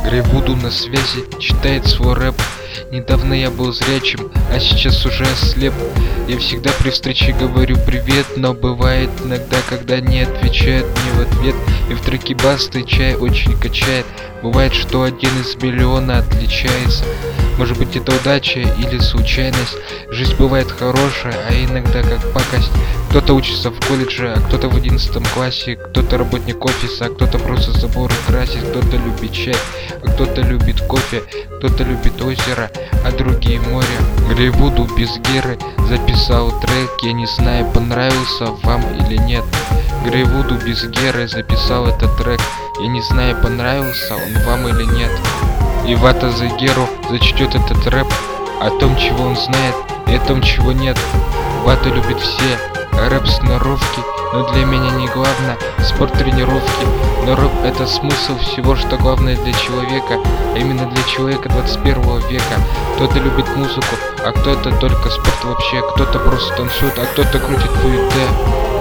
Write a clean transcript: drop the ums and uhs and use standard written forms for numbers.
Грейвуду на связи, читает свой рэп. Недавно я был зрячим, а сейчас уже ослеп. Я всегда при встрече говорю привет, но бывает иногда, когда не отвечают мне в ответ. И в треке Басты чай очень качает. Бывает, что один из миллиона отличается. Может быть, это удача или случайность. Жизнь бывает хорошая, а иногда как пакость. Кто-то учится в колледже, а кто-то в 11 классе. Кто-то работник офиса, а кто-то просто заборы красит. Кто-то любит чай, а кто-то любит кофе. Кто-то любит озеро, а другие море. Грейвуду без Геры записал трек. Я не знаю, понравился вам или нет. Грейвуду без Геры записал этот трек. Я не знаю, понравился он вам или нет. И Вата за Геру зачтет этот рэп о том, чего он знает, и о том, чего нет. Вата любит все рэп-сноровки, но для меня не главное спорт тренировки. Но рэп — это смысл всего, что главное для человека, а именно для человека 21 века. Кто-то любит музыку, а кто-то только спорт вообще. Кто-то просто танцует, а кто-то крутит ВТ.